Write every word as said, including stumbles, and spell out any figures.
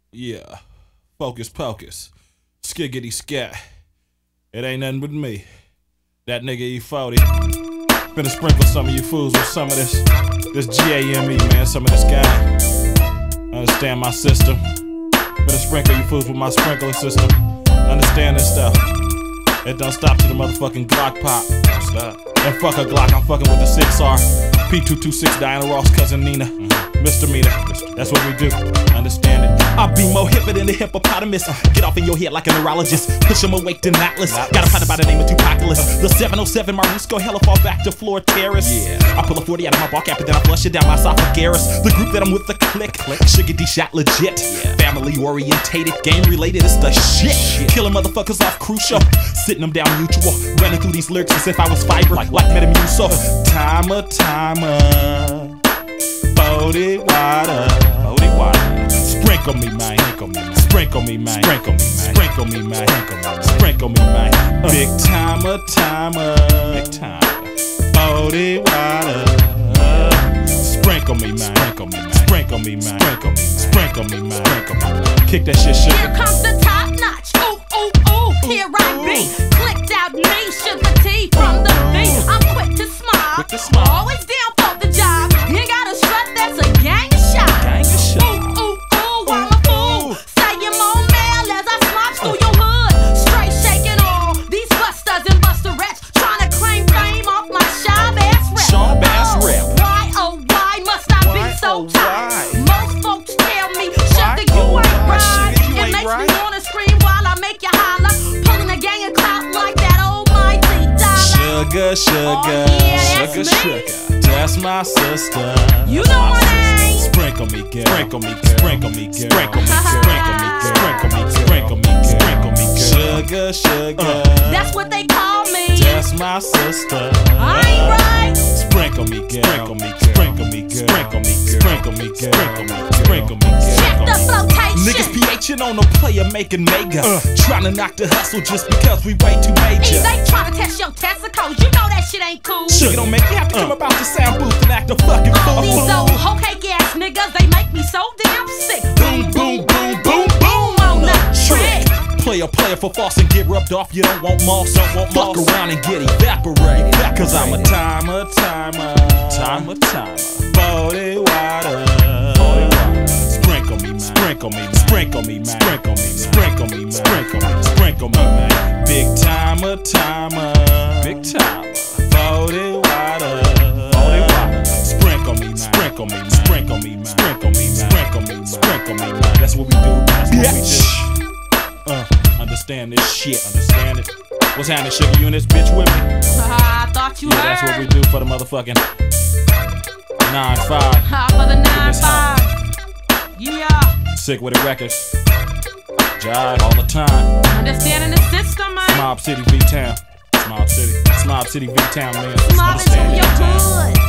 Yeah, focus pocus, skiggity scat. It ain't nothing but me, that nigga E forty. Finna sprinkle some of you fools with some of this, this G A M E, man, some of this guy. Understand my system. Finna sprinkle you fools with my sprinkler system. Understand this stuff. It don't stop to the motherfucking Glock pop. Stop. And fuck a Glock, I'm fucking with the six R. P two twenty-six, Diana Ross, cousin Nina. Mm-hmm. Misdemeanor, that's what we do. Understand it. I'll be more hipper than the hippopotamus. Get off in your head like a neurologist. Push him awake to Atlas. Got a partner by the name of Tupacalypse. The seven oh seven Marisco, hella fall back to floor terrace. Yeah. I pull a forty out of my ball cap and then I flush it down my esophagus. The group that I'm with, the click. click. Sugar D shot legit. Yeah. Family orientated, game related, it's the shit. shit. Killing motherfuckers off crucial. Sitting them down mutual. Running through these lyrics as if I was fiber. Like, like Metamucil. Timer, timer. forty water. forty water. Sprinkle me, man. Sprinkle me, man. Sprinkle me, man. Sprinkle me, man. Sprinkle me, man. Big timer, timer. Big timer. forty water. Sprinkle me, man. Sprinkle me, man. Sprinkle me, man. Sprinkle me, sprinkle me, man. Sprinkle me. Kick that shit, shit. Here comes the top notch. Ooh, ooh, ooh. Here I be. Clicked out me, sugar T from the V. I'm quick to smile. Quick to smile. Always down for the job. You ain't got a strut, that's a gang of shot. Gang of shot. Ooh, ooh, ooh, I'm a fool. Say your more mail as I slop through your hood. Straight shaking all these busters and busterettes. Trying to claim fame off my shy ass rep. Shy ass oh, rep. Why, oh, why must I Why, be so oh, tight? why? Most folks tell me, sugar, you oh, ain't why, right. sugar, you It ain't makes right. me wanna scream while I make you holler. Pulling a gang of clout like that almighty dollar. Sugar, sugar, Oh, yeah, that's sugar, me. sugar. That's my sister. You That's know my what I sister. ain't. Sprinkle me, girl. Sprinkle me, girl. Sprinkle me, girl. Sprinkle me, sprinkle me, girl. Sprinkle me, sprinkle me, girl. Sprinkle me, girl. Sugar, sugar. That's what they call me. That's my sister. I ain't right. Sprinkle me, girl. Sprinkle me, girl. Sprinkle me, girl. Sprinkle me, girl. Sprinkle me, girl. Sprinkle me, sprinkle me, girl. Check the flotation. Niggas PHing on a player making mega. Uh. Trying to knock the hustle just because we way too major. Hey, they trying to test your testicles. You know that shit ain't cool. Sugar don't make me have to come about the sound booth and act a fucking All these fool. old hoe cake ass niggas, they make me so damn sick. Boom, boom, boom, boom, boom on the trick. Play a player for false and get rubbed off. You don't want moss, don't want Fuck moss. around and get evaporated. Cause I'm a timer, timer, timer, timer. forty water. Sprinkle me, man. Sprinkle me, man. Sprinkle me, man. Sprinkle me, man. Sprinkle me, man. Sprinkle me, sprinkle me, man. Big timer, timer. Big timer. forty water. forty water. Sprinkle me, man. Sprinkle me, man. Sprinkle me, man. Sprinkle me, man. Sprinkle me, man. Sprinkle me, man. That's what we do. That's what we do. Uh, understand this shit. Understand it. What's happening, sugar? You and this bitch with me? I thought you Yeah, heard. that's what we do for the motherfucking nine five. Ha, for the nine this five. Yeah. Sick with it records. Jive all the time. Understanding the system, man. Mob City V-Town. Mob City. Mob City V-Town, man. Mob into Understand your that, man. hood.